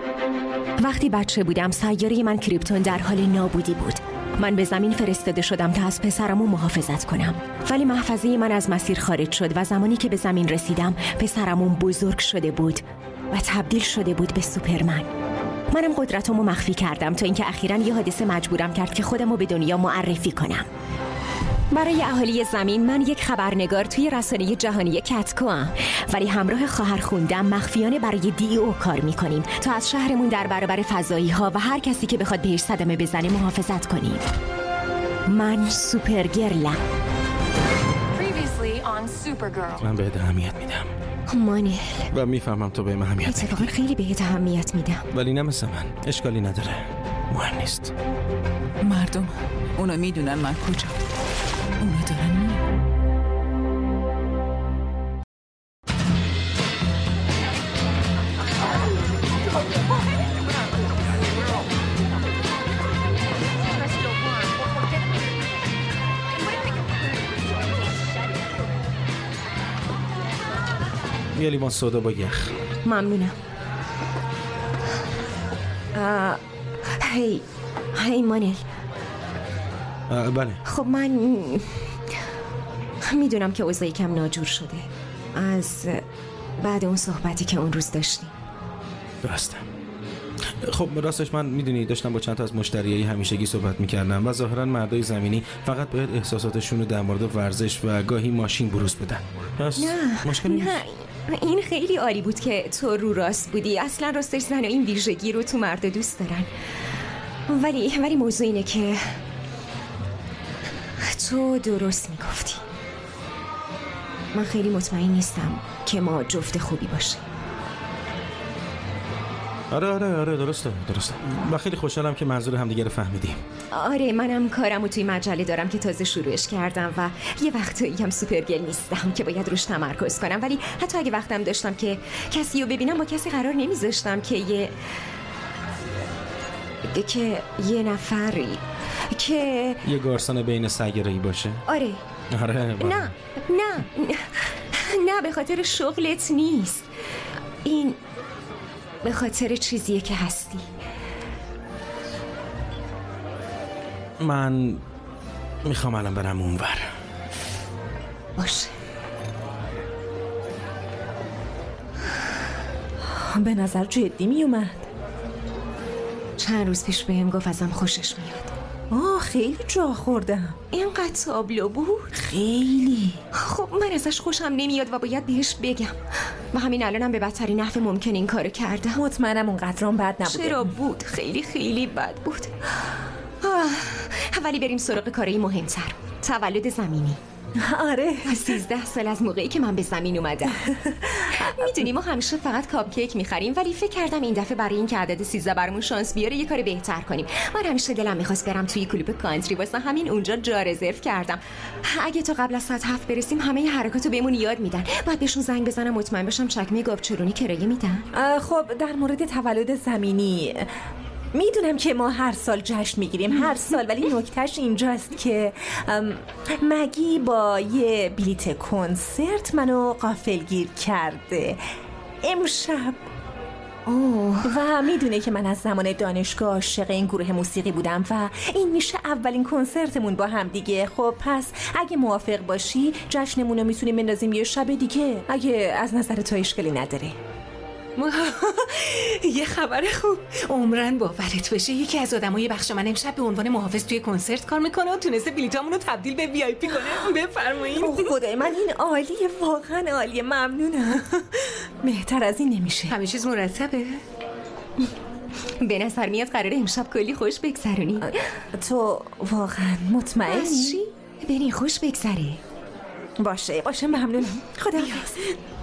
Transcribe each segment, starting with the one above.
وقتی بچه بودم سیاره من کریپتون در حال نابودی بود. من به زمین فرستاده شدم تا از پسرمو محافظت کنم، ولی محفظه من از مسیر خارج شد و زمانی که به زمین رسیدم پسرمون بزرگ شده بود و تبدیل شده بود به سوپرمن. منم قدرتمو مخفی کردم تا اینکه اخیراً یه حادثه مجبورم کرد که خودمو به دنیا معرفی کنم. برای اهالی زمین من یک خبرنگار توی رسانه جهانی کتکوام، ولی همراه خواهر خوندم مخفیانه برای دیو کار میکنیم تا از شهرمون در برابر فضایی ها و هر کسی که بخواد بهش صدمه بزنه محافظت کنیم. من سوپرگرلم. من بهت اهمیت میدم مانل، و میفهمم تو به من اهمیت نمیدی. اتفاقا خیلی بهت اهمیت میدم، ولی نه مثل من. اشکالی نداره، مهم نیست. مردم اونا میدونن من کجا. اونا دارن یه لیوان سودا با یخ. ممنونم. هی مانل. بله. خب من میدونم که اوضاع کم ناجور شده از بعد اون صحبتی که اون روز داشتیم. درسته. خب راستش من میدونی داشتم با چند تا از مشتریای همیشگی صحبت میکردم و ظاهرا مردای زمینی فقط باید احساساتشون رو در مورد ورزش و گاهی ماشین بروز بدن. پس مشکلی نیست. این خیلی عالی بود که تو رو راست بودی. اصلا راستش زن و این ویژگی رو تو مرد دوست دارن، ولی موضوع اینه که تو درست میگفتی. من خیلی مطمئن نیستم که ما جفت خوبی باشیم. آره درسته. من خیلی خوشحالم که منظور همدیگه رو فهمیدیم. آره منم کارمو توی مجله دارم که تازه شروعش کردم و یه وقتایی هم سوپرگل نیستم که باید روش تمرکز کنم، ولی حتی اگه وقتم داشتم که کسی رو ببینم با کسی قرار نمیذاشتم که یه نفری که یه گارسون بین سیاره‌ای باشه. آره نه به خاطر شغلت نیست، این به خاطر چیزیه که هستی. من میخوام الان برم اونور. باشه. به نظر جدی میومد. چند روز پیش بهم گفت ازم خوشش میاد. خیلی جا خوردم. اینقدر تابلو بود. خیلی. خب من ازش خوشم نمیاد و باید بهش بگم و همین الانم به بدترین نحو ممکن این کارو کردم. مطمئنم اونقدرام بد نبوده. چرا بود؟ خیلی خیلی بد بود. ولی بریم سراغ کارهای مهمتر. تولد زمینی. آره 13 سال از موقعی که من به زمین اومدم. میدونی ما همیشه فقط کاپ کیک میخریم، ولی فکر کردم این دفعه برای این که عدد 13 برامون شانس بیاره یه کار بهتر کنیم. من همیشه دلم میخواست برم توی کلوب کانتری، واسه همین اونجا جا رزرو کردم. اگه تا قبل از ساعت 7 برسیم همه حرکاتو بهمون یاد میدن. بعد بهشون زنگ بزنم مطمئن بشم چکمه گاوچرونی کرایه میدن. خب در مورد تولد زمینی میدونم که ما هر سال جشن میگیریم، هر سال، ولی نکتهش اینجاست که مگی با یه بلیت کنسرت منو غافلگیر کرده امشب. و میدونه که من از زمان دانشگاه عاشق این گروه موسیقی بودم و این میشه اولین کنسرتمون با هم دیگه. خب پس اگه موافق باشی جشنمون رو میتونیم بندازیم یه شب دیگه، اگه از نظر تو اشکالی نداره. یه خبر خوب، عمرن باورت بشه یکی از آدمای بخش من امشب به عنوان محافظ توی کنسرت کار میکنه و تونسته بلیطامونو تبدیل به وی آی پی کنه. بفرمایید. خدای من این عالیه، واقعا عالیه، ممنونم. بهتر از این نمیشه. همه چیز مرتبه؟ به نظر میاد قراره امشب کلی خوش بگذرونی. تو واقعا مطمئنی؟ چی؟ برین خوش بگذره. باشه ممنونم. خداحافظ.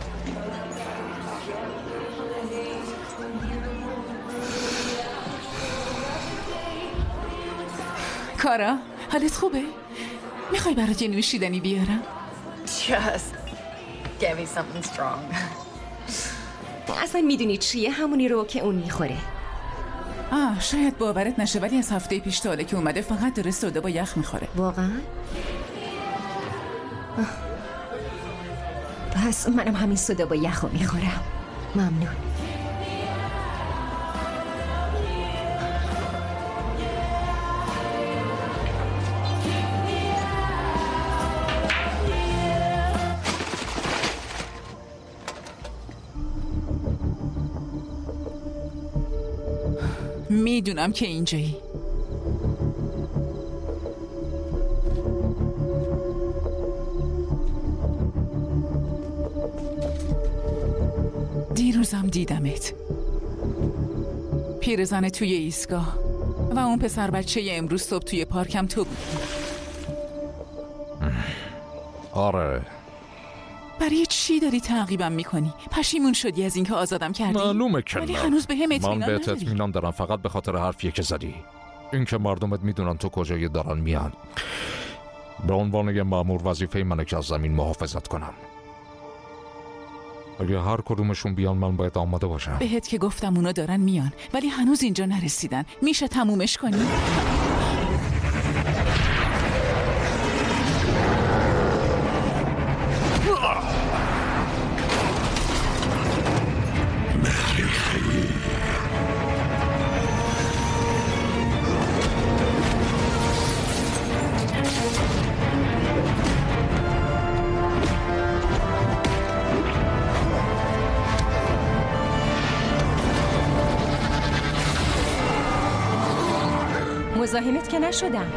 کارا حالت خوبه؟ میخوای برات یه نوشیدنی بیارم؟ Just give me something strong. اصلا میدونی چیه؟ همونی رو که اون میخوره. شاید باورت نشه ولی از هفته پیش تا حالا که اومده فقط داره سودا با یخ میخوره. واقعا؟ پس منم همین سودا با یخو میخورم. ممنون. میدونم که اینجایی. دیروزم دیدمت، پیرزن توی ایستگاه و اون پسر بچه امروز صبح توی پارکم تو بود. آره. برای چی داری تعقیبم میکنی؟ پشیمون شدی از اینکه آزادم کردی؟ معلومه که ولی نه. هنوز به هم اطمینان من بهت نداری. اطمینان دارم فقط به خاطر حرفیه که زدی. این که مردمت میدونن تو کجایی دارن میان. به عنوان یه مأمور وظیفه منه که از زمین محافظت کنم. اگه هر کدومشون بیان من باید آماده باشم. بهت که گفتم اونا دارن میان ولی هنوز اینجا نرسیدن. میشه تمومش کنی؟ مزاحمت که نشدم.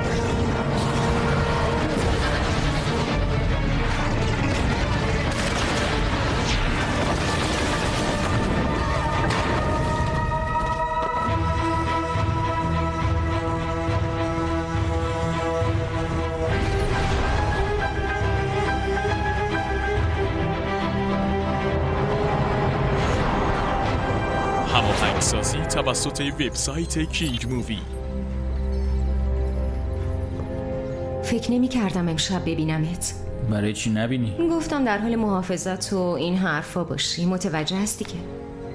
هماهنگسازی توسط وبسایت کینگ مووی. فکر نمی کردم امشب ببینمت. برای چی نبینی؟ گفتم در حال محافظت و این حرفا باشی. متوجه هستی که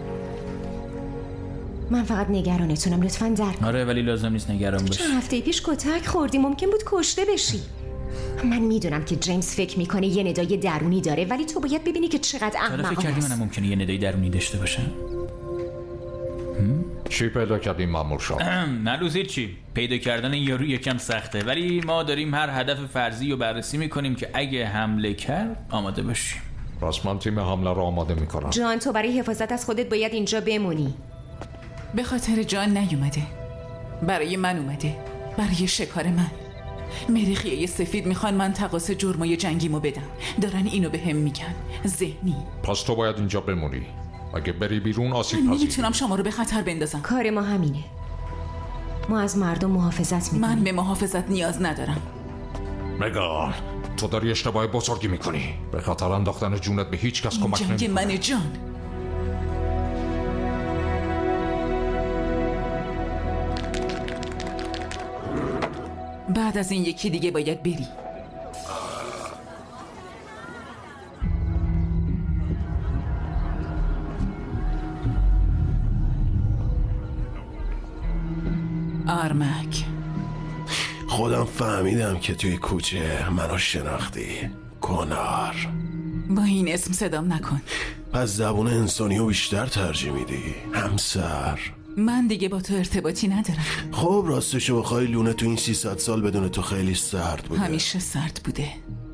من فقط نگرانتونم. لطفاً درک کن. آره ولی لازم نیست نگران باشی. چند هفته پیش کتک خوردی، ممکن بود کشته بشی. من میدونم که جیمز فکر میکنه یه ندای درونی داره ولی تو باید ببینی که چقدر حالا فکر احمق کردی است. منم ممکنه یه ندای درونی داشته باشم؟ چی پیدا کردیم مأمور شاه؟ نه چی؟ پیدا کردن این یارو یکم سخته ولی ما داریم هر هدف فرضی رو بررسی میکنیم که اگه حمله کرد آماده باشیم. پس من تیم حمله رو آماده میکنم. جان تو برای حفاظت از خودت باید اینجا بمونی. به خاطر جان نیومده، برای من اومده، برای شکار من. مریخیه سفید میخوان من تقاص جرمای جنگیمو بدم. دارن اینو به هم میگن ذهنی. پس تو باید اینجا بمونی. اگه بری بیرون آسیب من پذیری. نمیتونم شما رو به خطر بندازم. کار ما همینه. ما از مردم محافظت میکنیم. من به محافظت نیاز ندارم. مگان تو داری اشتباه بزرگی میکنی. به خاطر انداختن جونت به هیچ کس این کمک جنگ نمیکنه. من جان. بعد از این یکی دیگه باید بری. آرمک خودم فهمیدم که توی کوچه منو شناختی. کنار. با این اسم صدام نکن. پس زبون انسانیو بیشتر ترجیح میدی همسر. من دیگه با تو ارتباطی ندارم. خب راستشو بخوای لونه تو این 300 سال بدون تو خیلی سرد بوده. همیشه سرد بوده.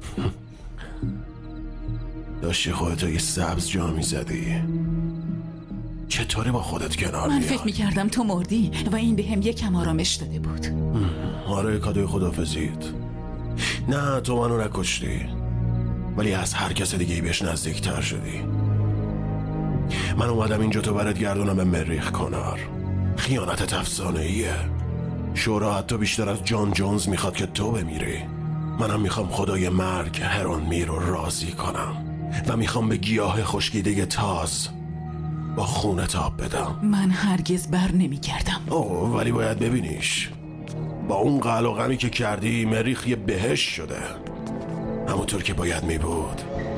داشتی خودتو یه سبز جا میزدی. چطوری با خودت کنار من میای؟ فکر میکردم تو مردی و این به هم یکم آرامش داده بود. آره کادوی خداحافظیت. نه تو منو نکشتی ولی از هر کس دیگه ای بهش نزدیکتر شدی. من اومدم اینجا تو برات گردونم به مریخ کنار. خیانتت افسانه‌ایه. شورا حتی بیشتر از جان جونز میخواد که تو بمیری. منم میخوام خدای مرگ هرون میر رو راضی کنم و میخوام به گیاه خشکیده تاز با خونت آب بدم. من هرگز بر نمیگردم. اوه ولی باید ببینیش. با اون قل و غمی که کردی مریخ یه بهشت شده همونطور که باید میبود.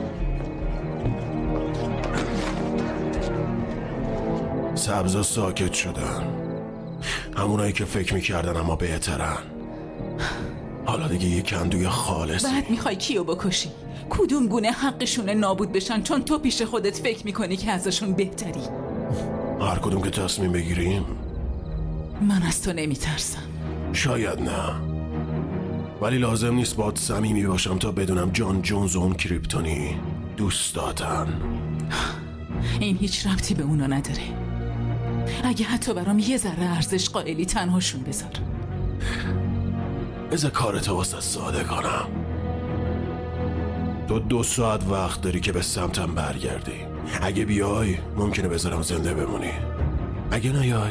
سبزا ساکت شدن، همونایی که فکر میکردن اما بهترن. حالا دیگه یه کندوی خالصی. بعد میخوای کیو بکشی؟ کدوم گونه حقشونه نابود بشن چون تو پیش خودت فکر میکنی که ازشون بهتری؟ هر کدوم که تصمیم بگیریم. من از تو نمیترسم. شاید نه ولی لازم نیست باهات صمیمی باشم تا بدونم جان جونز و اون کریپتونی دوست دادن. این هیچ ربطی به اونا نداره. اگه حتی برام یه ذره ارزش قائلی تنهاشون بذار. بذار کارتو واسه ساده کنم. تو 2 ساعت وقت داری که به سمتم برگردی. اگه بیای ممکنه بذارم زنده بمونی، اگه نیای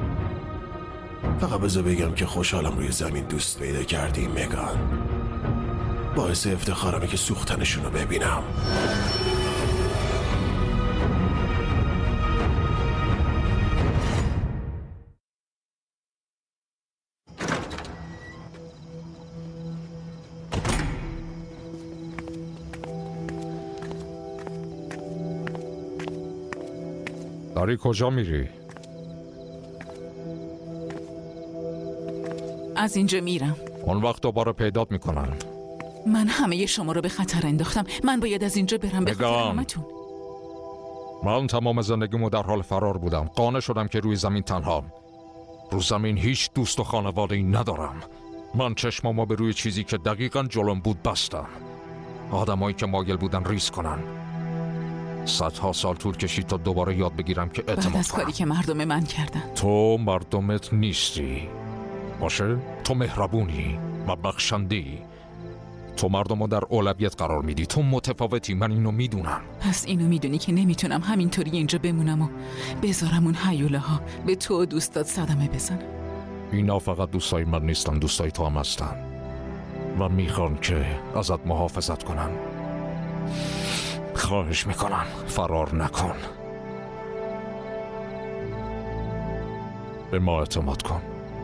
فقط بذار بگم که خوشحالم روی زمین دوست پیدا کردی مگان. باعث افتخارمه که سوختنشونو ببینم. داری کجا میری؟ از اینجا میرم. اون وقت دوباره پیدات میکنن. من همه شما رو به خطر انداختم. من باید از اینجا برم به خاطر همتون. من تمام زندگیمو در حال فرار بودم. قانع شدم که روی زمین تنهام. رو زمین هیچ دوست و خانواده‌ای ندارم. من چشمامو به روی چیزی که دقیقاً جلوم بود بستم. آدمایی که مایل بودن ریسک کنن. صدها سال طول کشید تا دوباره یاد بگیرم که اعتماد کنم. بعد از کاری که مردم من کردن. تو مردمت نیستی. باشه؟ تو مهربونی و بخشنده‌ای. تو مردمو در اولویت قرار میدی. تو متفاوتی، من اینو میدونم. پس اینو میدونی که نمیتونم همینطوری اینجا بمونم و بذارم اون هیوله ها به تو و دوستات صدمه بزنن. اینا فقط دوستای من نیستن، دوستای تو هم هستن و میخوان که ازت محافظت کنن. خواهش میکنم فرار نکن. به ما اعتماد کن.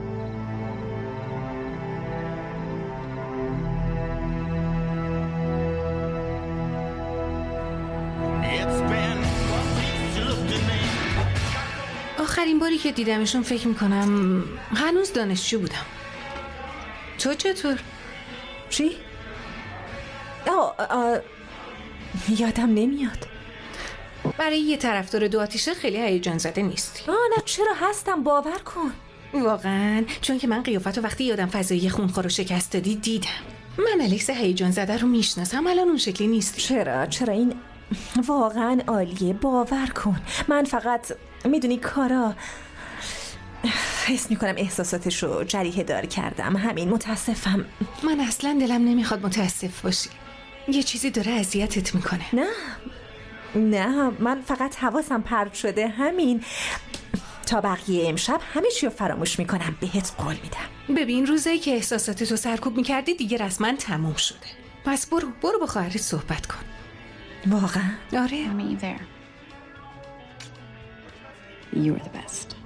آخرین باری که دیدمشون فکر میکنم هنوز دانشجو بودم. تو چطور؟ چی؟ یادم نمیاد. برای یه طرفدار 2 آتیشه خیلی هیجان زده نیستی. نه چرا هستم، باور کن. واقعا چون که من قیافت رو وقتی یادم فضایی خونخوار رو شکست دادی دیدم. من الیکس هیجان زده رو میشناسم، الان اون شکلی نیستی. چرا این واقعا عالیه، باور کن. من فقط میدونی کارا حس میکنم احساساتش رو جریحه دار کردم، همین. متاسفم. من اصلا دلم نمیخواد متاسف باشی. یه چیزی داره اذیتت میکنه. نه من فقط حواسم پرت شده، همین. تا بقیه امشب همه چی رو فراموش میکنم، بهت قول میدم. ببین روزایی که احساساتتو سرکوب میکردی دیگه رسما تموم شده. پس برو با خواهرت صحبت کن. واقعا؟ آره. You were the best.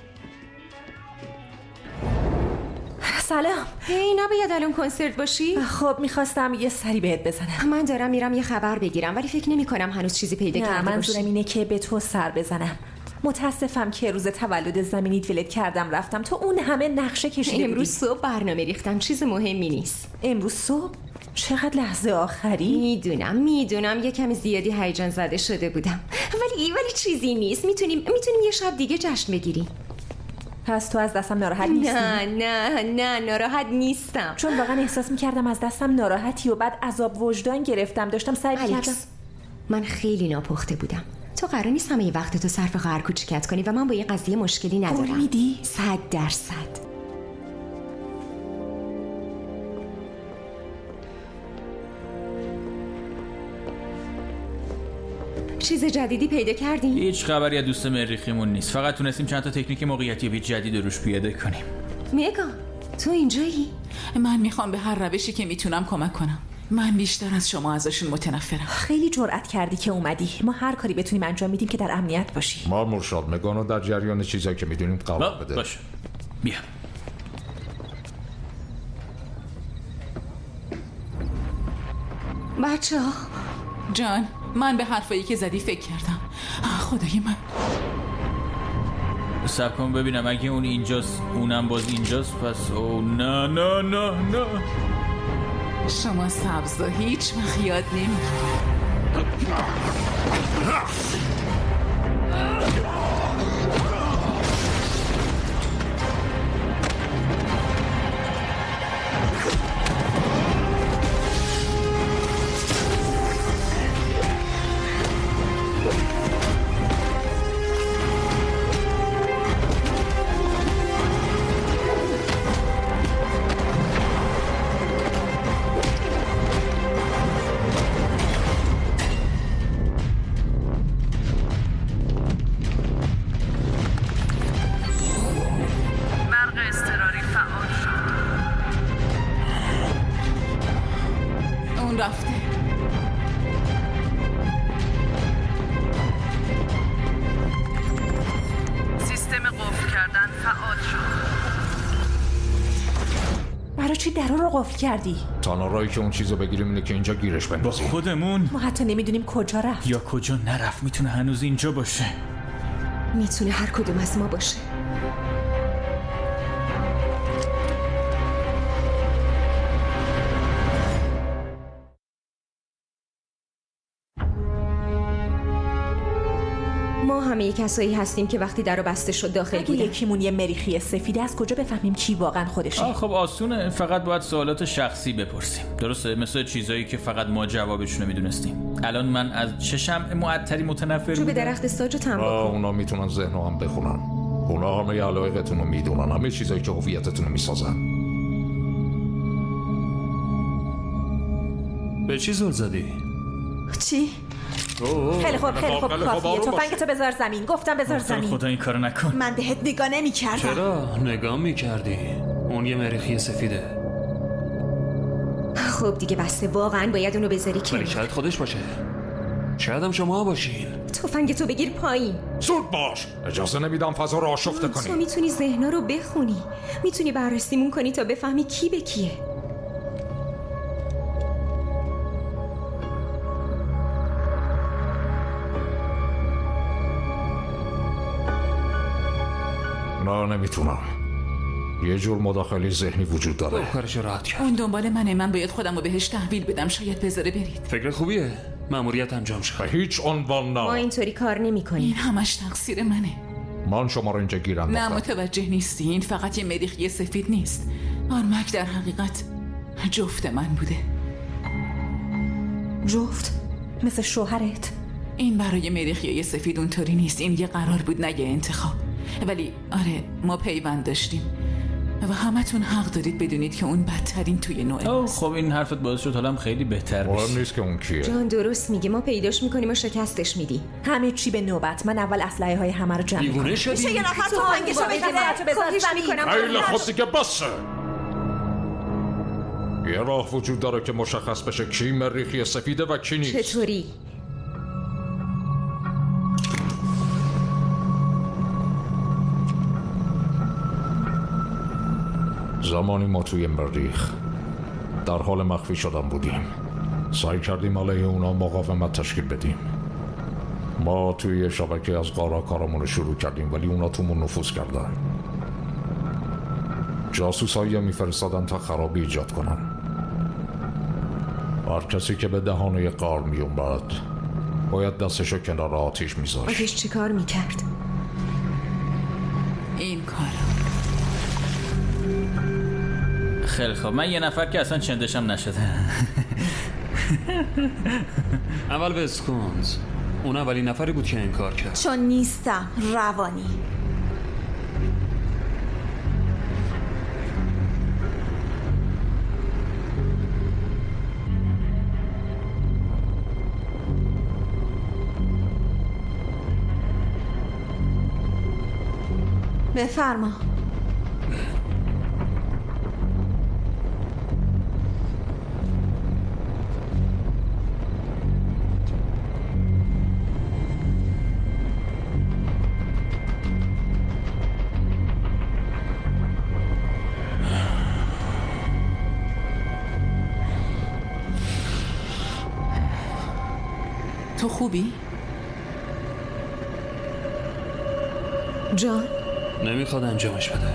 سلام. هی نباید الان کنسرت باشی؟ خب میخواستم یه سری بهت بزنم. من دارم میرم یه خبر بگیرم ولی فکر نمی کنم هنوز چیزی پیدا کرده باشی. منظورم اینه که به تو سر بزنم. متاسفم که روز تولد زمینیت ولت کردم رفتم، تو اون همه نقشه کشیده بودی. امروز صبح برنامه ریختم، چیز مهمی نیست. امروز صبح؟ چقدر لحظه آخری؟ میدونم یه کمی زیادی هیجان زده شده بودم ولی چیزی نیست. میتونیم یه شب دیگه جشن بگیریم. پس تو از دستم ناراحت نیستی؟ نه ناراحت نیستم، چون واقعا احساس میکردم از دستم ناراحتی و بعد عذاب وجدان گرفتم. داشتم سعی میکردم. من خیلی ناپخته بودم. تو قرار نیست همه وقت تو صرف خواهر کوچیکت کنی و من با این قضیه مشکلی ندارم. قول میدی؟ 100%. چیز جدیدی پیدا کردیم؟ هیچ خبری از دوست مریخیمون نیست. فقط تونستیم چند تا تکنیک موقعیتی جدید روش پیاده کنیم. میگان تو اینجایی؟ من میخوام به هر روشی که میتونم کمک کنم. من بیشتر از شما ازشون متنفرم. خیلی جرأت کردی که اومدی. ما هر کاری بتونیم انجام میدیم که در امنیت باشی. ما مرشاد مگانو در جریان چیزایی که میدونیم قرار بده. باشه بیا. بچه‌ها جان، من به حرفایی که زدی فکر کردم. خدای من. صبر کن ببینم، اگه اون اینجاست اونم باز اینجاست پس نه شما سبزا هیچ وقت یاد نمیگیرید. چی درا رو قفل کردی؟ تنها راهی که اون چیزو بگیریم اینه که اینجا گیرش با بندازیم. خودمون ما حتی نمیدونیم کجا رفت یا کجا نرفت. میتونه هنوز اینجا باشه. میتونه هر کدوم از ما باشه. ما همه کسایی هستیم که وقتی درو بسته شد داخل اگه بودن. یکیمون یه مریخی سفیده، از کجا بفهمیم کی واقعا خودشه؟ خب آسونه، فقط باید سوالات شخصی بپرسیم. درسته؟ مثل چیزایی که فقط ما جوابشونو میدونستیم. الان من از چه شمع معطری متنفر چوب بودم؟ درخت استاج رو تنباکو. اونا میتونن ذهنو هم بخونن. اونا همه علایقتون رو میدونن، همه چیزایی که هویتتون رو میسازن. به چی زل زدی؟ چی؟ خیلی خوب کافیه. تفنگتو بذار زمین. گفتم بذار زمین. خدا این کارو نکن. من بهت نگاه نمی‌کردم. چرا؟ نگاه میکردی. اون یه مریخی سفیده. خب دیگه بسته، واقعا باید اونو بذاری کنار. ولی شاید خودش باشه. شاید هم شما باشین. تفنگتو بگیر پایین. زود باش، اجازه نمیدم فضا رو آشفته تو کنی. میتونی ذهنا رو بخونی، میتونی بررسیمون کنی تا بفهمی کی به کیه. نه نمیتونم. یه جور مداخله ذهنی وجود داره. کارش راحت کرد. اون دنبال منه. من باید خودم رو بهش تحویل بدم. شاید بذاره برید. فکر خوبیه. مأموریت انجام شد. هیچ عنوان نه. ما اینطوری کار نمی کنیم. این همش تقصیر منه. من شما رو اینجا گیرم نه متوجه نیستی. این فقط یه مریخی سفید نیست. آرمک در حقیقت جفت من بوده. جفت؟ مثل شوهرت؟ این برای مریخی سفید اونطوری نیست. این یه قرار بود، نه یه انتخاب. ولی آره، ما پیوند داشتیم و همتون حق دارید بدونید که اون بدترین توی نوع ماست. خب این حرفت باعث شد حالم خیلی بهتر بشه. مهم نیست که اون کیه. جان درست میگه. ما پیداش میکنیم و شکستش میدیم. همه چی به نوبت. من اول اسلحه های همه رو جمع دیوونه کنم. شدی؟ میشه یه نفر تفنگشو بذار زمین. خیلی خوب دیگه بسه. یه راه وجود داره که مشخص بشه کی مریخی سفیده و کی نیست. چطوری؟ زمانی ما توی مریخ در حال مخفی شدن بودیم. سعی کردیم علیه اونا مقاومت تشکیل بدیم. ما توی شبکه از قارا کارمون رو شروع کردیم، ولی اونا تومون نفوذ کردن. جاسوسایی میفرستادن تا خرابی ایجاد کنن. هر کسی که به دهانه غار می اومد باید دستشو کنار آتیش میذاشت. آتیش چی کار میکرد؟ این کار. خیلی خب، من یه نفر که اصلا چندشم نشده. اول وسکونز. اون اولین نفری بود که این کار کرد. چون نیستم روانی. بفرما. تو خوبی؟ جان؟ نمیخواد انجامش بده.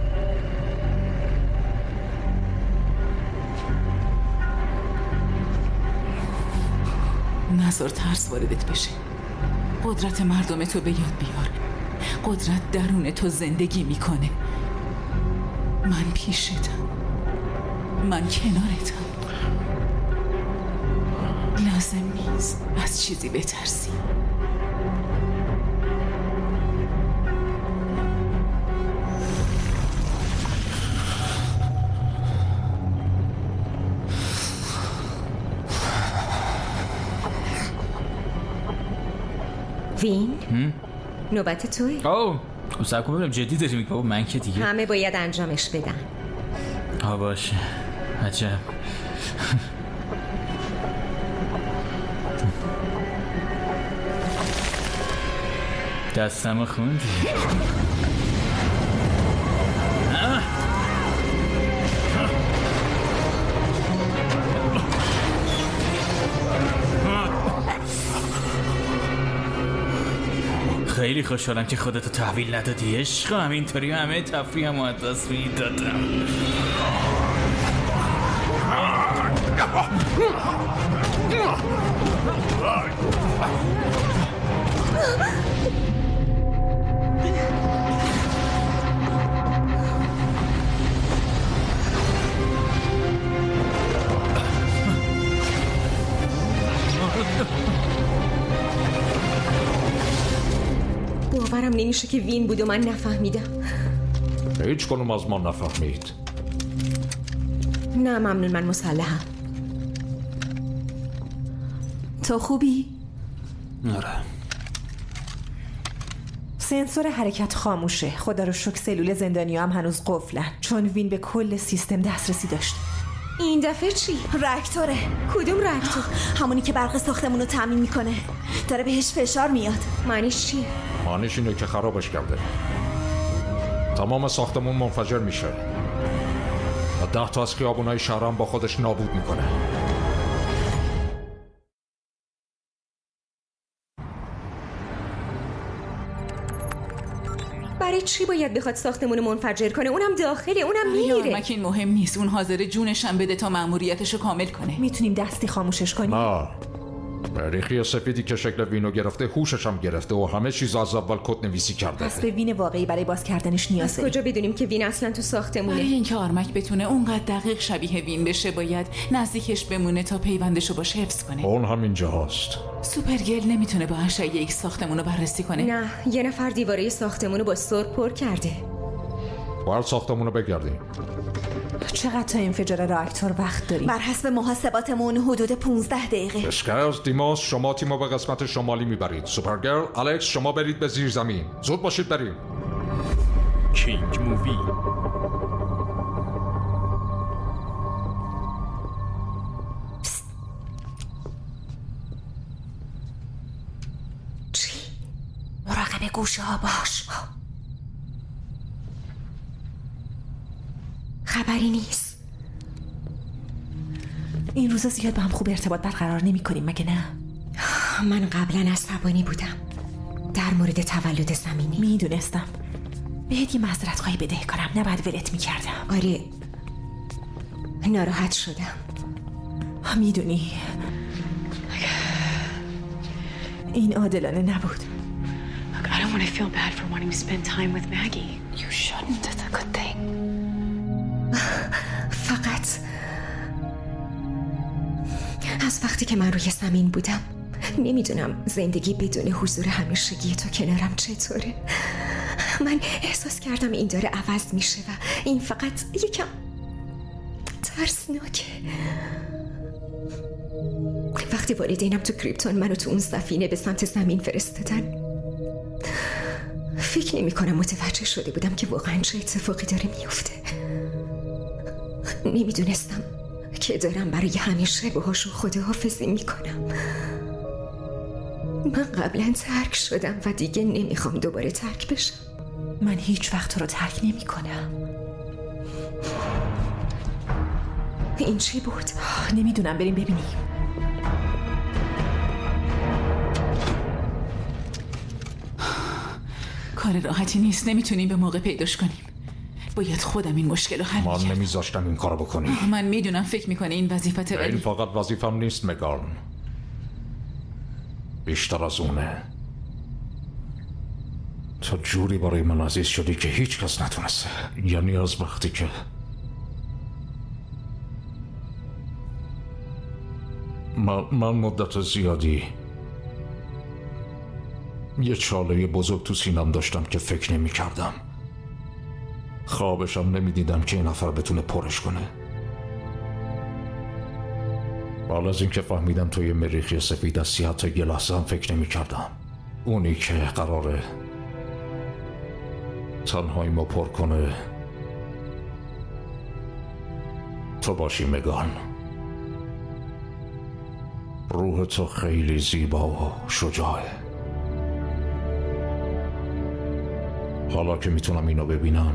نذار ترس واردت بشه. قدرت مردم تو به یاد بیار. قدرت درون تو زندگی میکنه. من پیشتم. من کنارتم. لازم نیست از چیزی بترسی. وین؟ نوبت توی؟ سب کن ببینم جدی داری میگی؟ بابا من که دیگه همه باید انجامش بدن. باشه. عجب. دستمو خوندی. خیلی خوشحالم که خودتو تحویل ندادی عشق. همینطوری همه تفریحمو از دست میدادم. باورم نمیشه که وین بود و من نفهمیدم. هیچ کنم از ما نفهمید. نه ممنون، من مسلحم. تو خوبی؟ آره. سنسور حرکت خاموشه. خدا رو شکر سلول زندانیا هم هنوز قفلن، چون وین به کل سیستم دسترسی داشت. این دفعه چی؟ راکتوره. کدوم راکتور؟ همونی که برق ساختمون رو تامین میکنه. داره بهش فشار میاد. معنیش چی؟ معنیش اینه که خرابش کرده. تمام ساختمون منفجر میشه و 10 تا از خیابونای شهرم با خودش نابود میکنه. برای چی باید بخواد ساختمون منفجر کنه؟ اونم داخله، اونم میره. یارمک این مهم نیست. اون حاضر جونش هم بده تا مأموریتشو کامل کنه. میتونیم دستی خاموشش کنیم؟ نه. مریخی سفیدی که شکل وینو گرفته هوشش هم گرفته و همه چیز از اول کد نویسی کرده. پس به وین واقعی برای باز کردنش نیاز داریم. کجا بدونیم که وین اصلا تو ساختمونه؟ برای اینکه آرمک بتونه اونقدر دقیق شبیه وین بشه باید نزدیکش بمونه تا پیوندشو باش حفظ کنه. اون همینجا هست. سوپرگل نمیتونه با اشعه ایکس ساختمونو بررسی کنه. نه، یه نفر دیواره ساختمونو با سرب پر کرده. باید ساختمونو بگردیم. چقدر تا انفجار راکتور وقت داریم؟ بر حسب محاسباتمون حدود 15 دقیقه. اسکرز، دیماس، شما تیمو به قسمت شمالی میبرید. سوپرگرل، الکس، شما برید به زیر زمین. زود باشید بریم. کینگ مووی. چی؟ مراقب گوشه ها باش. خبری نیست. این روزا زیاد با هم خوب ارتباط برقرار نمی کنیم مگه نه؟ من قبلا عصبانی بودم در مورد تولد زمینی. میدونستم بهت یه معذرت خواهی بده کنم، نباید ولت میکردم. آره، ناراحت شدم. میدونی این عادلانه نبود. Look, I don't want to feel bad for wanting to spend time with Maggie. You shouldn't. That's a good thing. فقط از وقتی که من روی زمین بودم نمیدونم زندگی بدون حضور همیشگی تو کنارم چطوره. من احساس کردم این داره عوض میشه و این فقط یکم ترسناکه. وقتی والدینم تو کریپتون منو تو اون سفینه به سمت زمین فرستادن فکر نمی کنم متوجه شده بودم که واقعا چه اتفاقی داره میفته. نمیدونستم که دارم برای همیشه باهاشون خداحافظی میکنم. من قبلا ترک شدم و دیگه نمیخوام دوباره ترک بشم. من هیچ وقت تو رو ترک نمی کنم. این چی بود؟ نمیدونم، بریم ببینیم. کار راحتی نیست، نمیتونیم به موقع پیداش کنیم. باید خودم این مشکل رو حل من کنم. نمیذاشتم این کارو بکنی. من میدونم فکر میکنه این وظیفته، این ولی فقط وظیفم نیست مگان، بیشتر از اونه. تو جوری برای من عزیز شدی که هیچ کس نتونسته. یعنی از وقتی که من مدت زیادی یه چاله بزرگ تو سینم داشتم که فکر نمی کردم. خوابشم نمی دیدم که این نفر بتونه پرش کنه. بعد از اینکه فهمیدم توی مریخی سفید از سیاه تا یه لحظه هم فکر نمی کردم اونی که قراره تنهایی ما پر کنه تو باشی مگان. روح تو خیلی زیبا و شجاعه. حالا که میتونم اینو ببینم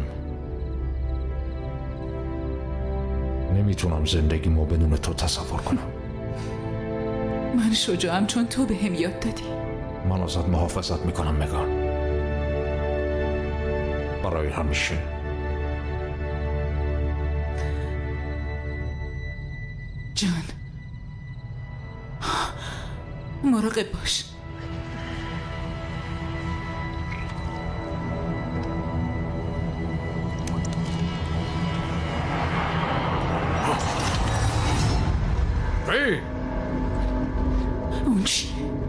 نمیتونم زندگیمو بدون تو تصور کنم. من شجاعم چون تو بهم یاد دادی. من ازت محافظت میکنم مگان. برای همیشه. جان مراقب باش. اون چی؟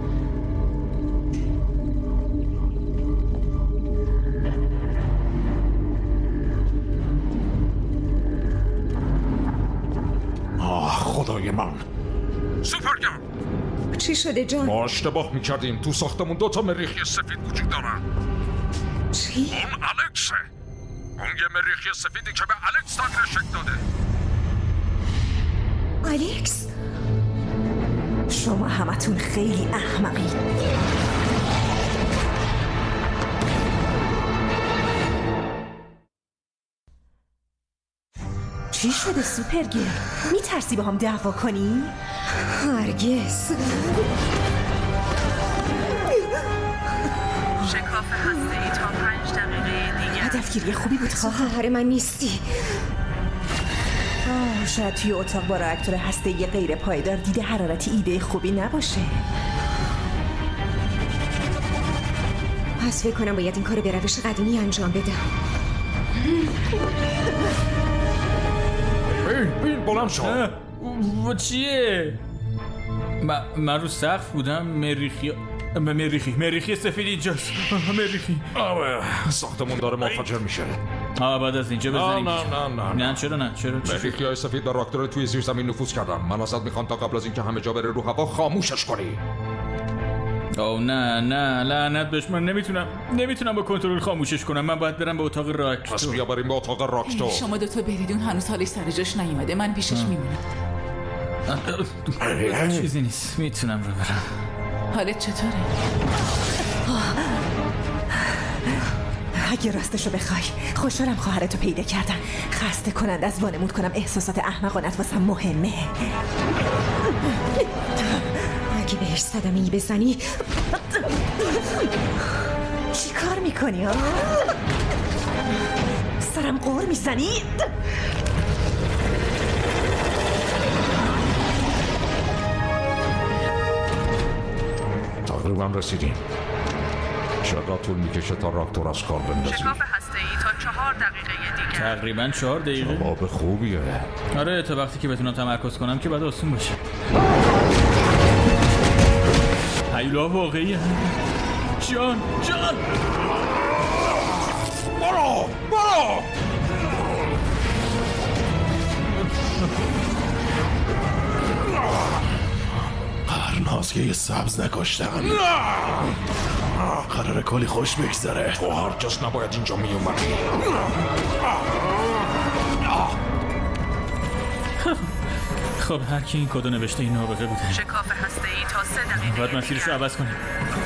خدای من، سوپرگرل چی شده جان؟ ما اشتباه میکردیم. تو ساختمون 2 تا مریخی سفید وجود دارن. چی؟ اون الکسه. اون یه مریخی سفیدی که به الکس تغییر شکل داده. الکس؟ شما همتون خیلی احمقی. چی شده سوپرگرل؟ میترسی با هم دعوا کنی؟ هرگز. شکاف هسته‌ای تا 5 دقیقه دیگه. هدفگیری خوبی بود خواهر من نیستی. شاید توی اتاق با راکتور هسته‌ای غیر پایدار دیده حرارتی ایده خوبی نباشه. پس فکر کنم باید این کارو به روش قدیمی انجام بدم. بین بلند شو. چیه؟ من رو سقف بودم. مریخی سفید اینجاست. مریخی. ساختمون داره منفجر میشه. بعد از اینجا بزنیم. نه چرا مریخی های سفید در راکتور توی زیر زمین نفوذ کردن. من ازت میخوام تا قبل از اینکه همه جا بره رو هوا خاموشش کنی. نه لعنت بهش. من نمیتونم با کنترل خاموشش کنم. من باید برم به اتاق راکتور. پس بیا بریم به اتاق راکتور. شما 2 تا برید. اون هنوز حالش سر جاش نیومده. من پیشش میمونم. چیزی نیست. میتونم رو برم. حالت چطوره؟ اگه راستشو بخوای خوشحالم خواهرتو پیدا کردم. خسته کننده از وانمود کنم احساسات احمقانت واسم مهمه. اگه بهش صدمه‌ای بزنی چی کار میکنی ها؟ سرم قور میزنی؟ تقریبا رسیدیم. چقدر طول میکشه تا راکتور از کار بندازیم؟ شکاف هسته‌ای تا 4 دقیقه دیگه. تقریبا 4 دقیقه. جواب خوبیه. آره تا وقتی که بتونم تمرکز کنم که بعد آسون باشه. هیولا واقعیه. جان برو قرناز که یه سبز نکشتم. قراره کلی خوش بگذره. تو هرگز نباید اینجا میومدی. خب هر کی این کدو نوشته این نابغه بوده. شکاف هسته‌ای تا 3 دقیقه. باید مسیرش رو عوض کنیم.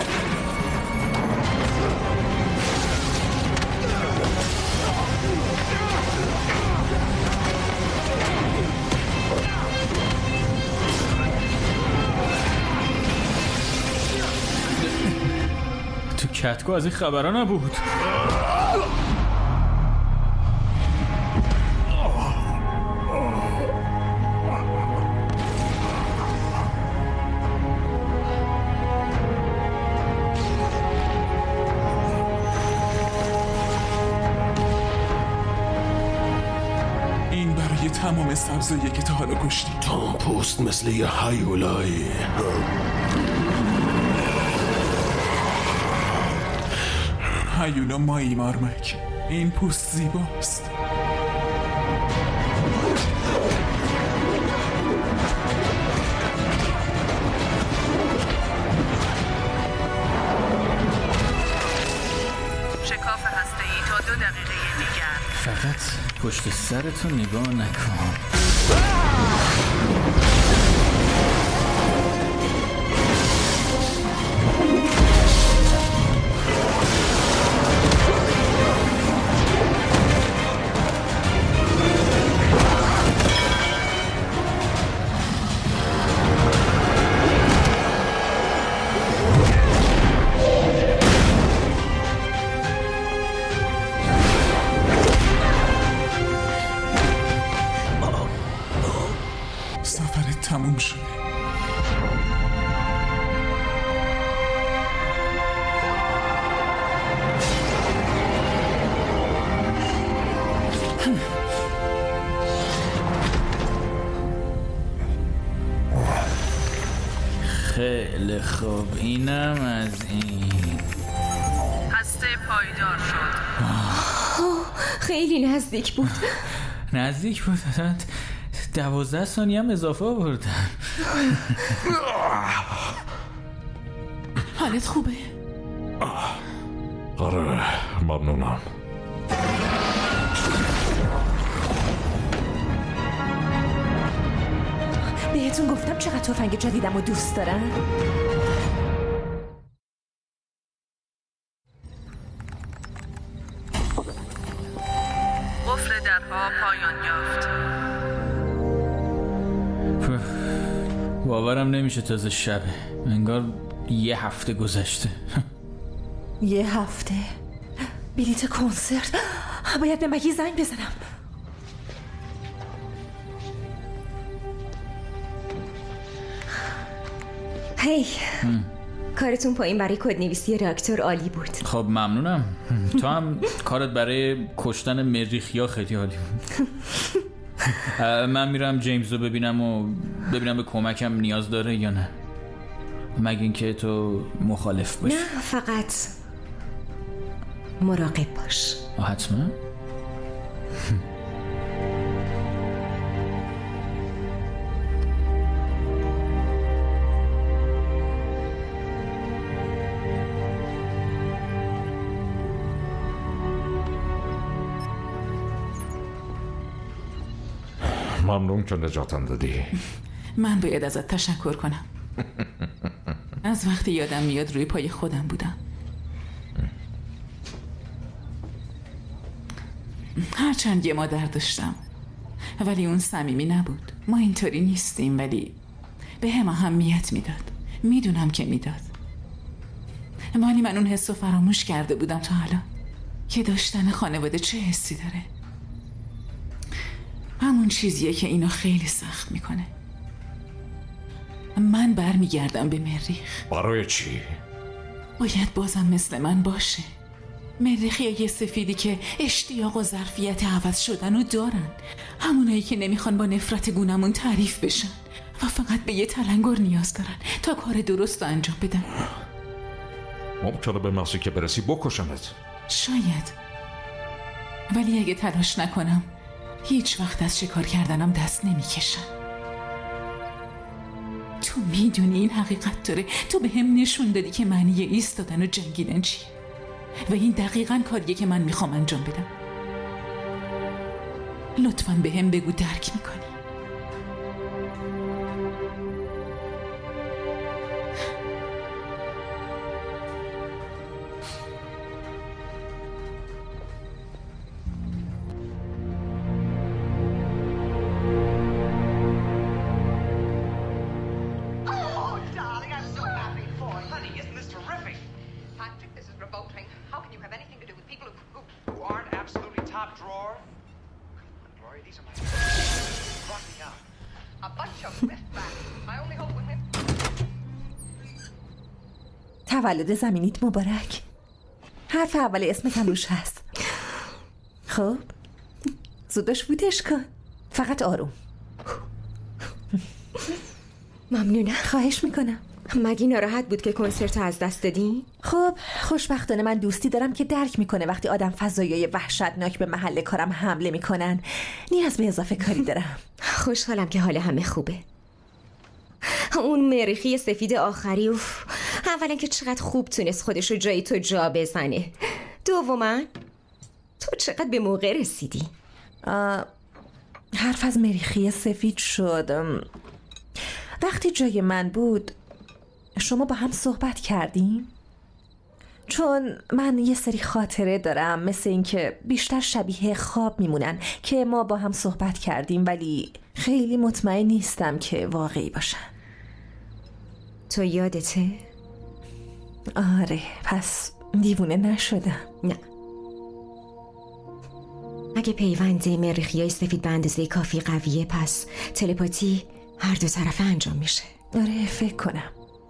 تو کتکو از این خبرها نبود. این برای تمام سبزایی که تا حالا کشتی. تام پوست مثل یه هیولایی. هیولا مایی مارمک. این پوست زیباست. شکاف هسته‌ای تا 2 دقیقه دیگر. فقط پشت سرتو نگاه نکن. خیلی خوب، اینم از این. هسته پایدار شد. خیلی نزدیک بود. نزدیک بود. 12 ثانیه هم اضافه آوردن. حالت خوبه؟ آره ممنونم. بهتون گفتم چقدر تفنگ جدیدم رو دوست دارم. قفل درها پایان یافت. باورم نمیشه تازه شبه، انگار یه هفته گذشته. یه هفته؟ بلیت کنسرت؟ باید به مگی زنگ بزنم. هی کارتون پایین برای کدنویسی راکتور عالی بود. خب ممنونم. تو هم کارت برای کشتن مریخیا خیلی عالی بود. من میرم جیمز رو ببینم به کمکم نیاز داره یا نه، مگه اینکه تو مخالف باشی. نه فقط مراقب باش. حتما. ممنون که نجاتم دادی. من باید ازت تشکر کنم. از وقتی یادم میاد روی پای خودم بودم. هرچند یه مادر داشتم ولی اون صمیمی نبود. ما اینطوری نیستیم، ولی به هم اهمیت میداد. میدونم که میداد، ولی من اون حس رو فراموش کرده بودم تا الان که داشتن خانواده چه حسی داره. همون چیزیه که اینو خیلی سخت میکنه. من برمیگردم به مریخ. برای چی؟ باید بازم مثل من باشه. مریخیای سفیدی که اشتیاق و ظرفیت عوض شدن رو دارن، همونایی که نمیخوان با نفرت گونمون تعریف بشن و فقط به یه تلنگر نیاز دارن تا کار درست رو انجام بدن. ممکنه به محضی که برسی بکشمت. شاید، ولی اگه تلاش نکنم هیچ وقت از شکار کردنم دست نمیکشم. تو میدونی این حقیقت داره. تو به هم نشون دادی که معنی ایستادن و جنگیدن چیه و این دقیقاً کاریه که من میخوام انجام بدم. لطفاً به هم بگو درک میکنی. تولد زمینیت مبارک. حرف اول اسمت هم روش هست. خب زودش فوتش کن، فقط آروم. ممنونم. خواهش میکنم. مگی ناراحت بود که کنسرت از دست دادی؟ خب خوشبختانه من دوستی دارم که درک میکنه وقتی آدم فضایای وحشتناک به محل کارم حمله میکنن. نیاز به اضافه کاری دارم. خوشحالم که حال همه خوبه. اون مریخی سفید آخری، اولا که چقدر خوب تونست خودش رو جای تو جا بزنه. دوما تو چقدر به موقع رسیدی. حرف از مریخی سفید شد. وقتی جای من بود شما با هم صحبت کردیم؟ چون من یه سری خاطره دارم مثل این که بیشتر شبیه خواب میمونن که ما با هم صحبت کردیم، ولی خیلی مطمئن نیستم که واقعی باشن. تو یادته؟ آره، پس دیوونه نشدم. نه، اگه پیوند مریخیای سفید به اندازه کافی قویه پس تلپاتی هر دو طرفه انجام میشه. آره فکر کنم.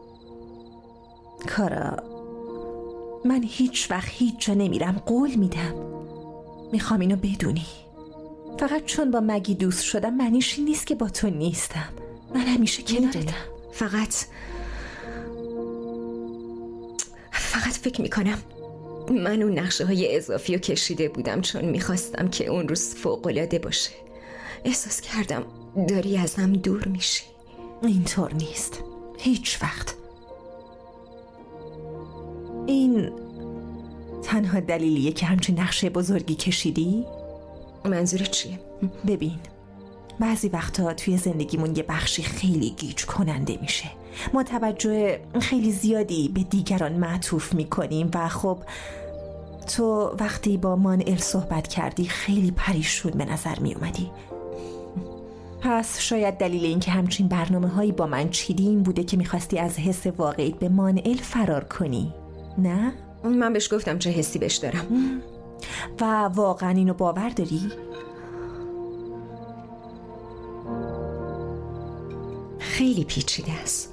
کارا، من هیچ وقت هیچ جا نمیرم، قول میدم. میخوام اینو بدونی. فقط چون با مگی دوست شدم معنیش این نیست که با تو نیستم. من همیشه کنارتم. فقط فکر میکنم من اون نقشه های اضافی رو کشیده بودم چون میخواستم که اون روز فوق‌العاده باشه. احساس کردم داری ازم دور میشی. اینطور نیست هیچ وقت. این تنها دلیلیه که همچین نقشه بزرگی کشیدی؟ منظورت چیه؟ ببین بعضی وقتا توی زندگیمون یه بخشی خیلی گیج کننده میشه. ما توجه خیلی زیادی به دیگران معطوف میکنیم و خب تو وقتی با مانئل صحبت کردی خیلی پریشون به نظر میومدی. پس شاید دلیل این که همچین برنامه هایی با من چیدی این بوده که میخواستی از حس واقعیت به مانئل فرار کنی، نه؟ من بهش گفتم چه حسی بهش دارم. و واقعا اینو باور داری؟ خیلی پیچیده است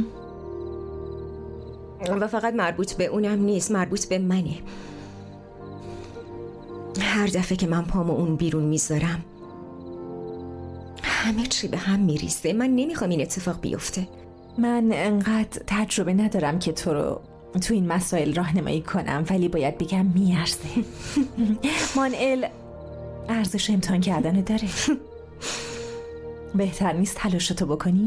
و فقط مربوط به اونم نیست، مربوط به منه. هر دفعه که من پامو اون بیرون میذارم همه چی به هم میریزه. من نمیخوام این اتفاق بیفته. من انقدر تجربه ندارم که تو رو تو این مسائل راهنمایی کنم، ولی باید بگم میارزه. مانئل ارزش امتحان کردن داره. بهتر نیست تلاشتو بکنی؟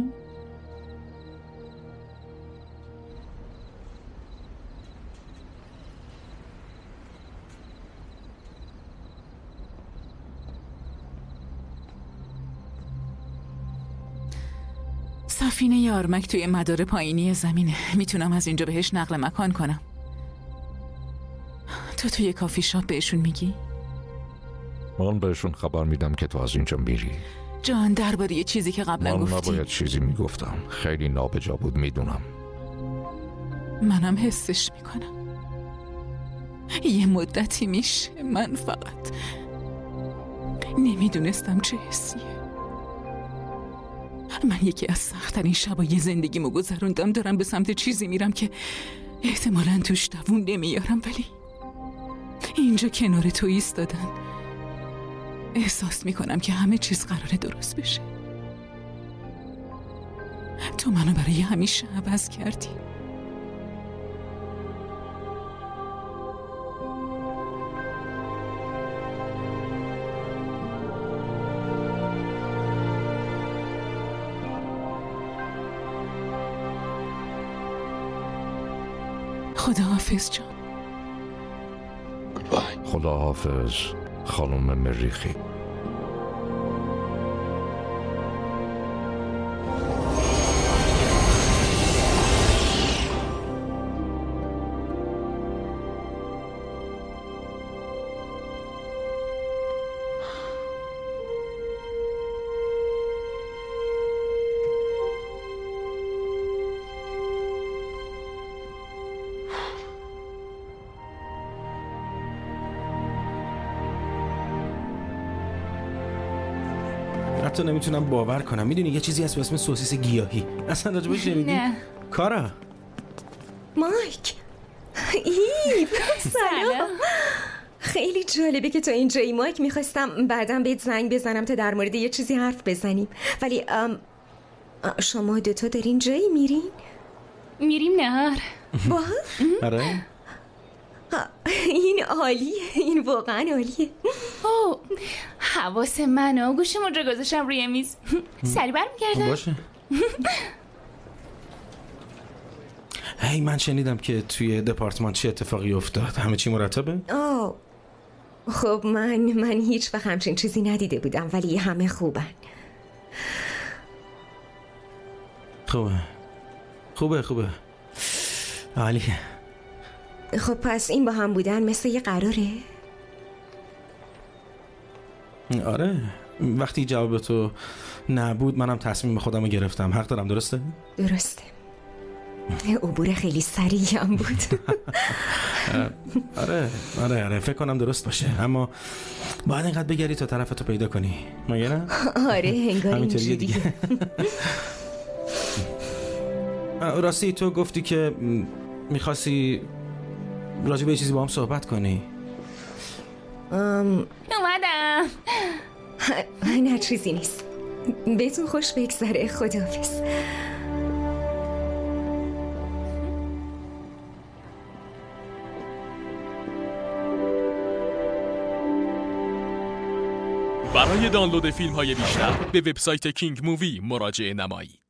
سفینه یارمک توی مدار پایینی زمینه. میتونم از اینجا بهش نقل مکان کنم. تو توی کافی شاپ بهشون میگی؟ من بهشون خبر میدم که تو از اینجا میری. جان درباره یه چیزی که قبلا گفتی. من نباید چیزی میگفتم. خیلی نابجا بود میدونم. منم حسش میکنم. یه مدتی میشه من فقط نمیدونستم چه حسیه. من یکی از سخت‌ترین شبای زندگیمو گذروندم. دارم به سمت چیزی میرم که احتمالاً توش دوون نمیارم، ولی اینجا کنار تو ایستادن احساس میکنم که همه چیز قراره درست بشه. تو منو برای همیشه عوض کردی. خداحافظ جان. خداحافظ خانم مریخی. حتی نمیتونم باور کنم. میدونی یه چیزی هست به اسم سوسیس گیاهی. اصلا راجبش شنیدی؟ نه. کارا مایک. ایو سلام. خیلی جالبه که تو اینجایی مایک. میخواستم بعدم بهت زنگ بزنم تا در مورد یه چیزی حرف بزنیم، ولی شما دوتا دارین جایی میرین؟ میریم نهار. با؟ آره. این عالیه. این واقعا عالیه. اوه حواس منو گوشم رو گذاشتم روی میز. سری برمیگردم. باشه. هی من شنیدم که توی دپارتمان چه اتفاقی افتاد. همه چی مرتبه؟ خب من هیچ وقت همچین چیزی ندیده بودم، ولی همه خوبن. خوبه عالیه. خب پس این با هم بودن مثل یه قراره؟ آره. وقتی جواب تو نبود منم تصمیم خودمو گرفتم. حق دارم، درسته؟ درسته. عبور خیلی سریعی هم بود. آره فکر کنم درست باشه، اما باید اینقدر بگری تا طرفتو پیدا کنی، مگه نه؟ آره انگار اینجوریه دیگه. راستی تو گفتی که میخواستی راجع به یه چیزی با هم صحبت کنی. اومدم. نه چیزی نیست. بهتون خوش بگذره. خداحافظ. برای دانلود فیلم های بیشتر به وبسایت کینگ مووی مراجعه نمایید.